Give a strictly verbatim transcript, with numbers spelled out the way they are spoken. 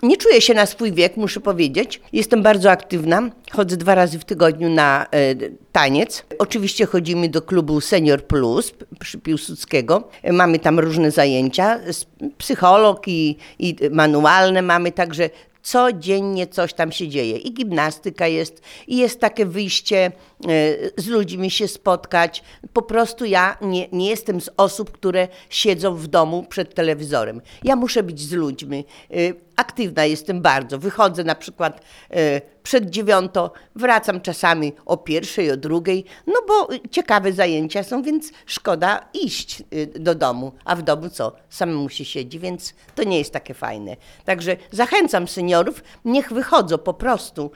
Nie czuję się na swój wiek, muszę powiedzieć. Jestem bardzo aktywna. Chodzę dwa razy w tygodniu na e, taniec. Oczywiście chodzimy do klubu Senior Plus przy Piłsudskiego. Mamy tam różne zajęcia. Psycholog i, i manualne mamy, także codziennie coś tam się dzieje. I gimnastyka jest, i jest takie wyjście z ludźmi się spotkać. Po prostu ja nie, nie jestem z osób, które siedzą w domu przed telewizorem. Ja muszę być z ludźmi. Aktywna jestem bardzo. Wychodzę na przykład przed dziewiątą, wracam czasami o pierwszej, o drugiej, no bo ciekawe zajęcia są, więc szkoda iść do domu. A w domu co? Samemu się siedzi, więc to nie jest takie fajne. Także zachęcam seniorów, niech wychodzą po prostu.